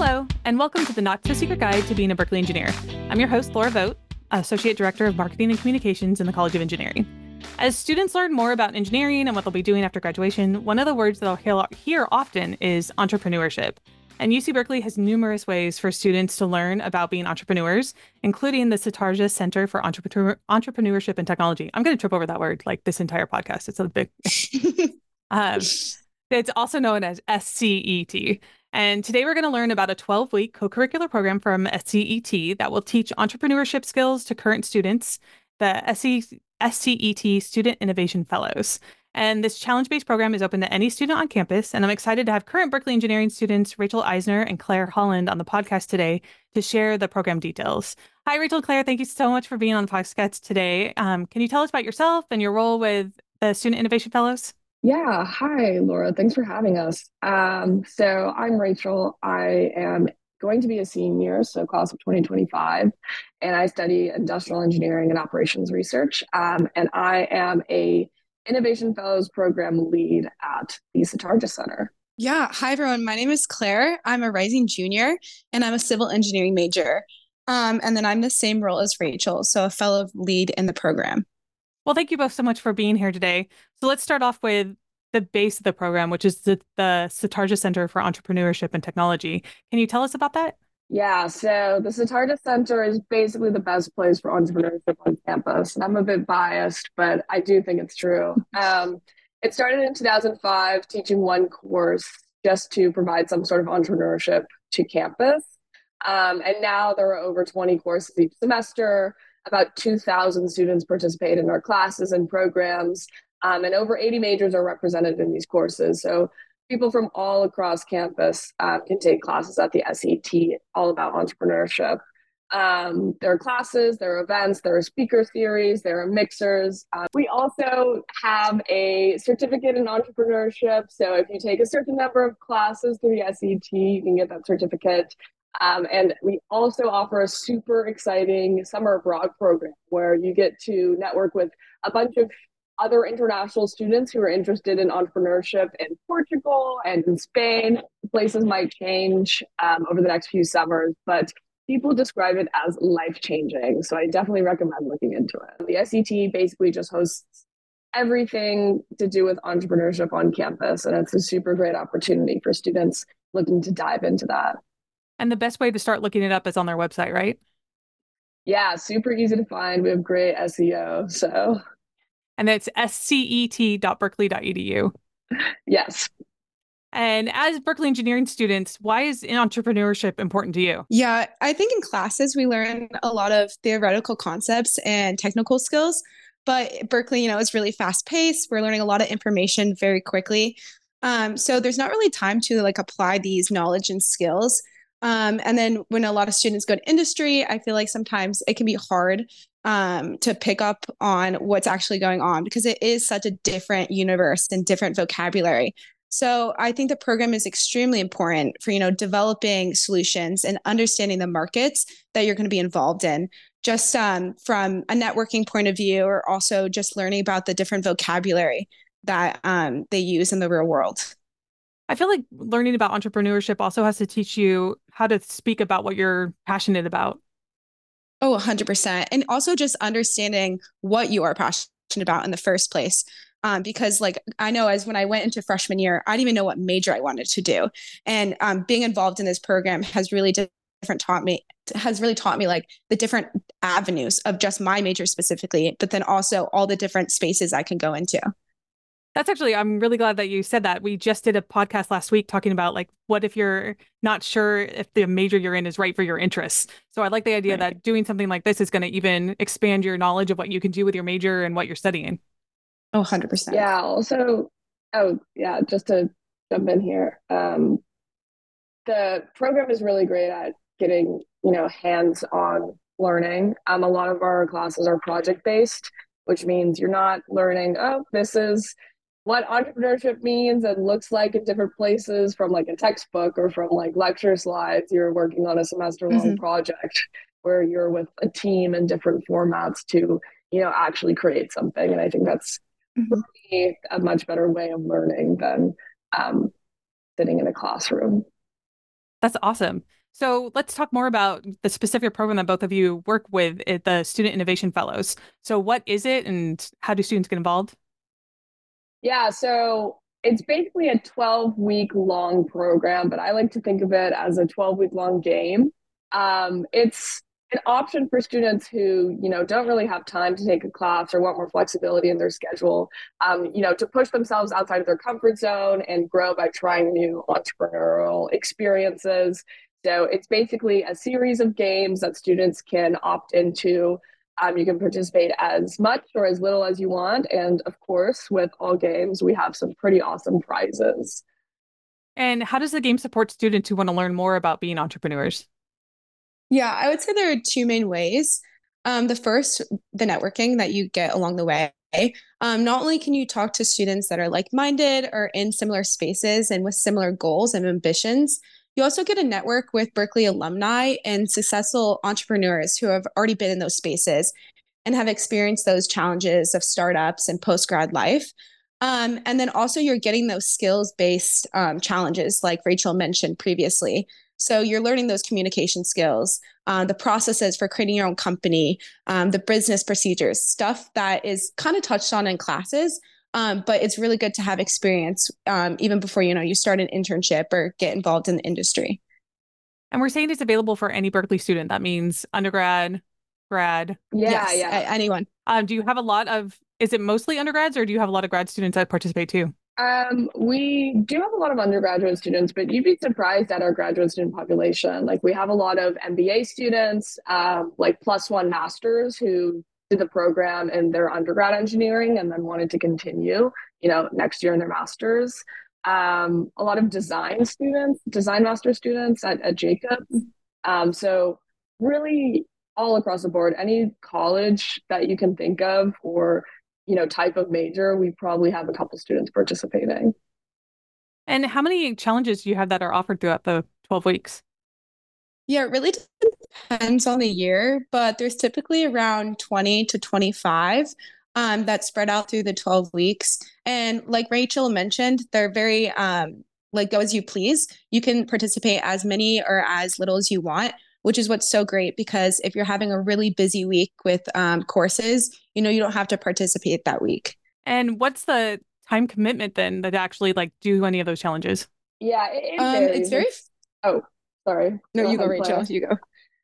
Hello, and welcome to the Not So Secret Guide to Being a Berkeley Engineer. I'm your host, Laura Vogt, Associate Director of Marketing and Communications in the College of Engineering. As students learn more about engineering and what they'll be doing after graduation, one of the words that I'll hear often is entrepreneurship. And UC Berkeley has numerous ways for students to learn about being entrepreneurs, including the Satarja Center for Entrepreneurship and Technology. I'm going to trip over that word like this entire podcast. It's a big... It's also known as SCET. And today we're going to learn about a 12-week co-curricular program from SCET that will teach entrepreneurship skills to current students, the SCET Student Innovation Fellows. And this challenge-based program is open to any student on campus, and I'm excited to have current Berkeley engineering students Rachel Eisner and Claire Holland on the podcast today to share the program details. Hi, Rachel and Claire. Thank you so much for being on the podcast today. Can you tell us about yourself and your role with the Student Innovation Fellows? Yeah. Hi, Laura. Thanks for having us. So I'm Rachel. I am going to be a senior, so class of 2025, and I study industrial engineering and operations research. And I am a Innovation Fellows program lead at the Satarja Center. Yeah. Hi, everyone. My name is Claire. I'm a rising junior, and I'm a civil engineering major. And then I'm the same role as Rachel, so a fellow lead in the program. Well, thank you both so much for being here today. So let's start off with the base of the program, which is the Satarja Center for Entrepreneurship and Technology. Can you tell us about that? Yeah, so the Satarja Center is basically the best place for entrepreneurship on campus. And I'm a bit biased, but I do think it's true. It started in 2005, teaching one course just to provide some sort of entrepreneurship to campus. And now there are over 20 courses each semester. About 2,000 students participate in our classes and programs, and over 80 majors are represented in these courses. So people from all across campus can take classes at the SET all about entrepreneurship. There are classes, there are events, there are speaker series, there are mixers. We also have a certificate in entrepreneurship. So if you take a certain number of classes through the SET, you can get that certificate. And we also offer a super exciting summer abroad program where you get to network with a bunch of other international students who are interested in entrepreneurship in Portugal and in Spain. Places might change over the next few summers, but people describe it as life-changing. So I definitely recommend looking into it. The SET basically just hosts everything to do with entrepreneurship on campus, and it's a super great opportunity for students looking to dive into that. And the best way to start looking it up is on their website, right? Yeah, super easy to find. We have great SEO. So, and it's scet.berkeley.edu. Yes. And as Berkeley engineering students, why is entrepreneurship important to you? Yeah, I think in classes we learn a lot of theoretical concepts and technical skills, but Berkeley, is really fast paced. We're learning a lot of information very quickly. So there's not really time to apply these knowledge and skills. And then when a lot of students go to industry, I feel like sometimes it can be hard to pick up on what's actually going on because it is such a different universe and different vocabulary. So I think the program is extremely important for, developing solutions and understanding the markets that you're going to be involved in, just from a networking point of view, or also just learning about the different vocabulary that they use in the real world. I feel like learning about entrepreneurship also has to teach you how to speak about what you're passionate about. Oh, 100%. And also just understanding what you are passionate about in the first place. Because I know when I went into freshman year, I didn't even know what major I wanted to do. And being involved in this program has really taught me the different avenues of just my major specifically, but then also all the different spaces I can go into. I'm really glad that you said that. We just did a podcast last week talking about what if you're not sure if the major you're in is right for your interests. So I like the idea that doing something like this is going to even expand your knowledge of what you can do with your major and what you're studying. Oh, 100%. Yeah. Also, just to jump in here, the program is really great at getting, hands-on learning. A lot of our classes are project-based, which means you're not learning, this is what entrepreneurship means and looks like in different places from a textbook or from lecture slides. You're working on a semester-long project where you're with a team in different formats to, actually create something. And I think that's really a much better way of learning than sitting in a classroom. That's awesome. So let's talk more about the specific program that both of you work with, the Student Innovation Fellows. So what is it and how do students get involved? Yeah, so it's basically a 12-week long program, but I like to think of it as a 12-week long game. It's an option for students who, don't really have time to take a class or want more flexibility in their schedule, to push themselves outside of their comfort zone and grow by trying new entrepreneurial experiences. So it's basically a series of games that students can opt into. You can participate as much or as little as you want. And of course, with all games, we have some pretty awesome prizes. And how does the game support students who want to learn more about being entrepreneurs? Yeah, I would say there are two main ways. The first, the networking that you get along the way. Not only can you talk to students that are like-minded or in similar spaces and with similar goals and ambitions, you also get a network with Berkeley alumni and successful entrepreneurs who have already been in those spaces and have experienced those challenges of startups and post-grad life. And then also you're getting those skills-based challenges like Rachel mentioned previously. So you're learning those communication skills, the processes for creating your own company, the business procedures, stuff that is kind of touched on in classes, but it's really good to have experience even before you start an internship or get involved in the industry. And we're saying it's available for any Berkeley student. That means undergrad, grad. Yeah, Yes, yeah. anyone. Do you have a lot of, is it mostly undergrads or do you have a lot of grad students that participate too? We do have a lot of undergraduate students, but you'd be surprised at our graduate student population. Like we have a lot of MBA students, like +1 masters who did the program in their undergrad engineering and then wanted to continue, next year in their masters. A lot of design students, design master students at Jacob. So really all across the board, any college that you can think of or type of major, we probably have a couple students participating. And how many challenges do you have that are offered throughout the 12 weeks? Yeah, it really depends on the year, but there's typically around 20 to 25 that spread out through the 12 weeks. And like Rachel mentioned, they're very like go as you please. You can participate as many or as little as you want, which is what's so great because if you're having a really busy week with courses, you don't have to participate that week. And what's the time commitment then that actually like do any of those challenges? Yeah, it It's varies. very. Oh, sorry. No, Go you go, ahead, Rachel. Claire. You go.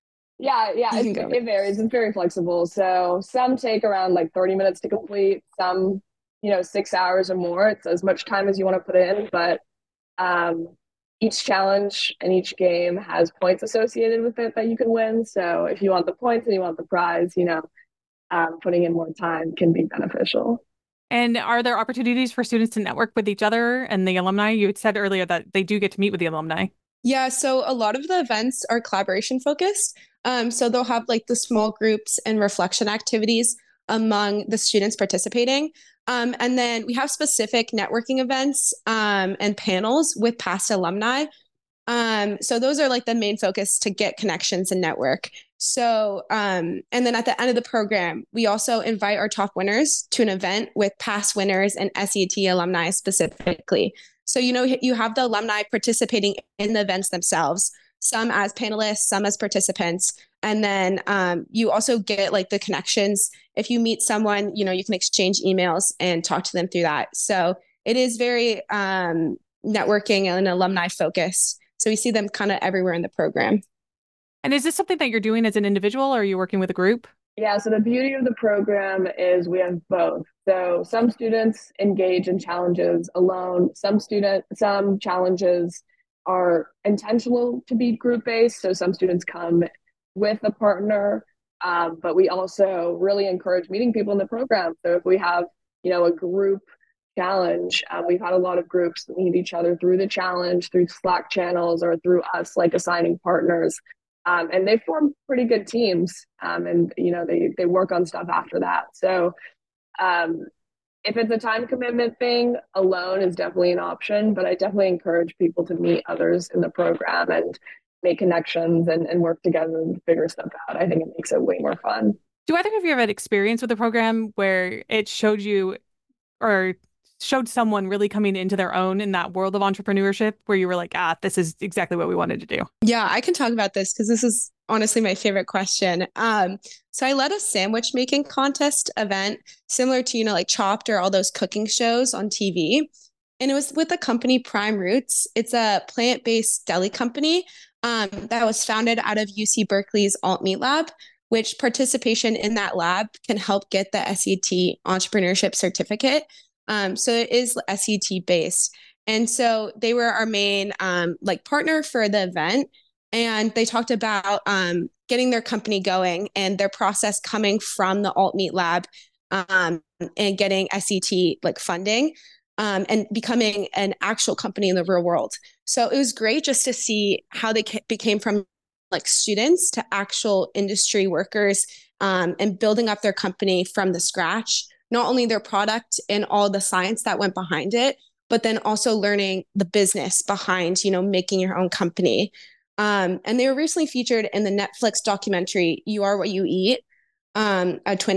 Yeah, You can go. it varies. It's very flexible. So some take around like 30 minutes to complete, some, 6 hours or more. It's as much time as you want to put in, but um, each challenge and each game has points associated with it that you can win. So if you want the points and you want the prize, putting in more time can be beneficial. And are there opportunities for students to network with each other and the alumni? You had said earlier that they do get to meet with the alumni. Yeah, so a lot of the events are collaboration focused. So they'll have like the small groups and reflection activities among the students participating. And then we have specific networking events and panels with past alumni. So those are like the main focus to get connections and network. So, and then at the end of the program, we also invite our top winners to an event with past winners and SET alumni specifically. So, you have the alumni participating in the events themselves, some as panelists, some as participants. And then you also get like the connections. If you meet someone, you can exchange emails and talk to them through that. So it is very networking and alumni focused. So we see them kind of everywhere in the program. And is this something that you're doing as an individual or are you working with a group? Yeah, so the beauty of the program is we have both. So some students engage in challenges alone. Some challenges are intentional to be group based. So some students come with a partner, but we also really encourage meeting people in the program. So if we have, a group challenge, we've had a lot of groups meet each other through the challenge, through Slack channels, or through us like assigning partners. And they form pretty good teams, and they work on stuff after that. So if it's a time commitment thing, alone is definitely an option, but I definitely encourage people to meet others in the program and make connections and work together and figure stuff out. I think it makes it way more fun. Do either of you have had experience with a program where it showed you or showed someone really coming into their own in that world of entrepreneurship where you were like, this is exactly what we wanted to do? Yeah, I can talk about this because this is honestly my favorite question. So I led a sandwich making contest event similar to, like Chopped or all those cooking shows on TV. And it was with the company Prime Roots. It's a plant-based deli company that was founded out of UC Berkeley's Alt Meat Lab, which participation in that lab can help get the SET entrepreneurship certificate. So it is SET based. And so they were our main partner for the event. And they talked about getting their company going and their process coming from the Alt Meat Lab and getting SET funding and becoming an actual company in the real world. So it was great just to see how they became from students to actual industry workers and building up their company from the scratch, not only their product and all the science that went behind it, but then also learning the business behind, making your own company. And they were recently featured in the Netflix documentary, You Are What You Eat, a twin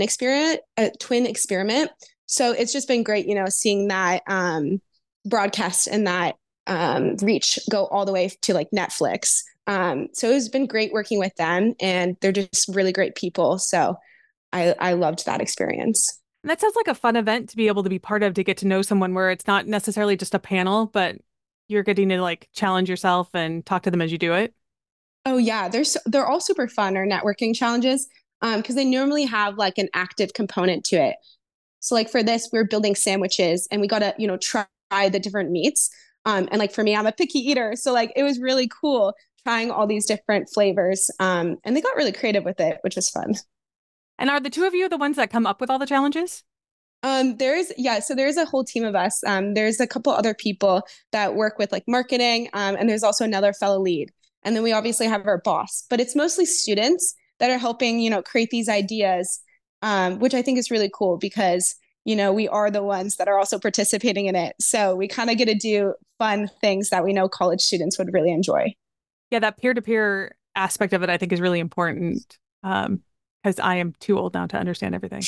experiment. So it's just been great, seeing that broadcast and that reach go all the way to Netflix. So it's been great working with them, and they're just really great people. So I loved that experience. And that sounds like a fun event to be able to be part of, to get to know someone where it's not necessarily just a panel, but you're getting to challenge yourself and talk to them as you do it. Oh yeah, they're all super fun, our networking challenges, because they normally have an active component to it. So for this, we're building sandwiches and we got to, try the different meats. And for me, I'm a picky eater. So it was really cool trying all these different flavors. And they got really creative with it, which was fun. And are the two of you the ones that come up with all the challenges? So there's a whole team of us. There's a couple other people that work with marketing. And there's also another fellow lead. And then we obviously have our boss, but it's mostly students that are helping, create these ideas, which I think is really cool because, we are the ones that are also participating in it. So we kind of get to do fun things that we know college students would really enjoy. Yeah, that peer-to-peer aspect of it, I think, is really important because I am too old now to understand everything.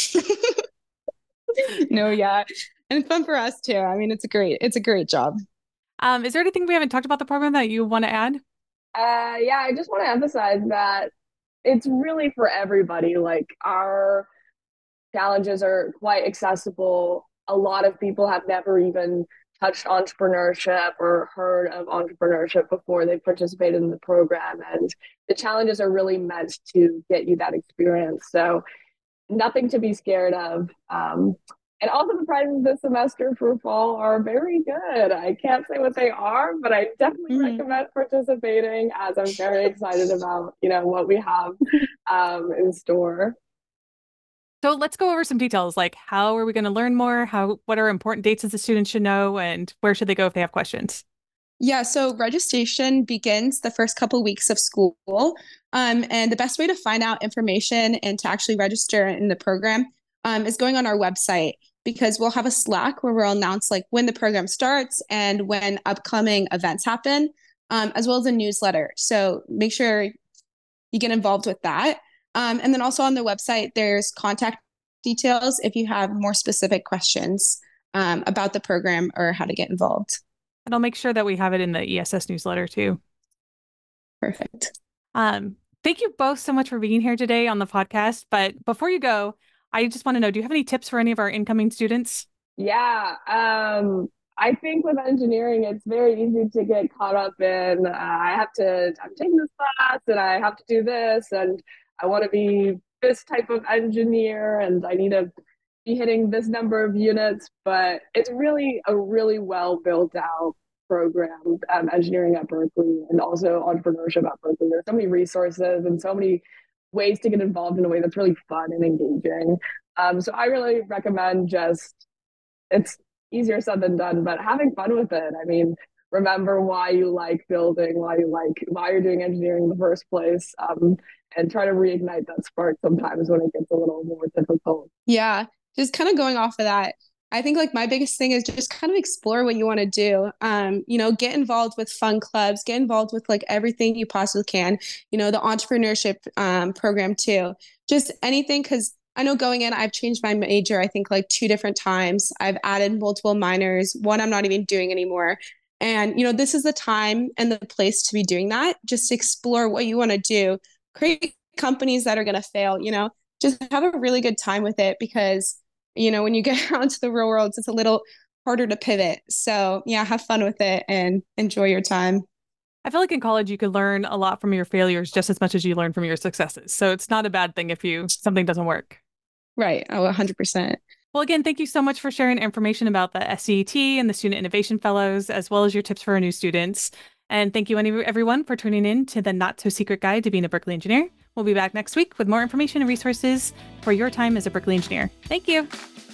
No, yeah. And it's fun for us too. I mean, it's a great job. Is there anything we haven't talked about the program that you want to add? Yeah, I just want to emphasize that it's really for everybody. Our challenges are quite accessible. A lot of people have never even touched entrepreneurship or heard of entrepreneurship before they participated in the program. And the challenges are really meant to get you that experience. So nothing to be scared of. And also the prizes this semester for fall are very good. I can't say what they are, but I definitely recommend participating, as I'm very excited about, what we have in store. So let's go over some details, how are we going to learn more? What are important dates that the students should know, and where should they go if they have questions? Yeah, so registration begins the first couple of weeks of school. And the best way to find out information and to actually register in the program is going on our website, because we'll have a Slack where we'll announce when the program starts and when upcoming events happen, as well as a newsletter. So make sure you get involved with that. And then also on the website, there's contact details if you have more specific questions about the program or how to get involved. And I'll make sure that we have it in the ESS newsletter too. Perfect. Thank you both so much for being here today on the podcast. But before you go, I just want to know, do you have any tips for any of our incoming students? Yeah, I think with engineering, it's very easy to get caught up in, I'm taking this class and I have to do this and I want to be this type of engineer and I need to be hitting this number of units, but it's really a really well built out program, engineering at Berkeley and also entrepreneurship at Berkeley. There's so many resources and so many ways to get involved in a way that's really fun and engaging. So I really recommend it's easier said than done, but having fun with it. I mean, remember why you like building, why you're doing engineering in the first place, and try to reignite that spark sometimes when it gets a little more difficult. Yeah, just kind of going off of that, I think my biggest thing is just kind of explore what you want to do. Get involved with fun clubs, get involved with everything you possibly can. The entrepreneurship program too. Just anything, because I know going in, I've changed my major, I think like 2 different times. I've added multiple minors. One I'm not even doing anymore. And, this is the time and the place to be doing that. Just explore what you want to do, create companies that are going to fail, just have a really good time with it because, when you get out into the real world, it's a little harder to pivot. So yeah, have fun with it and enjoy your time. I feel like in college you could learn a lot from your failures just as much as you learn from your successes. So it's not a bad thing if something doesn't work. Right. Oh, 100%. Well, again, thank you so much for sharing information about the SCET and the Student Innovation Fellows, as well as your tips for our new students. And thank you, everyone, for tuning in to the Not So Secret Guide to Being a Berkeley Engineer. We'll be back next week with more information and resources for your time as a Berkeley engineer. Thank you.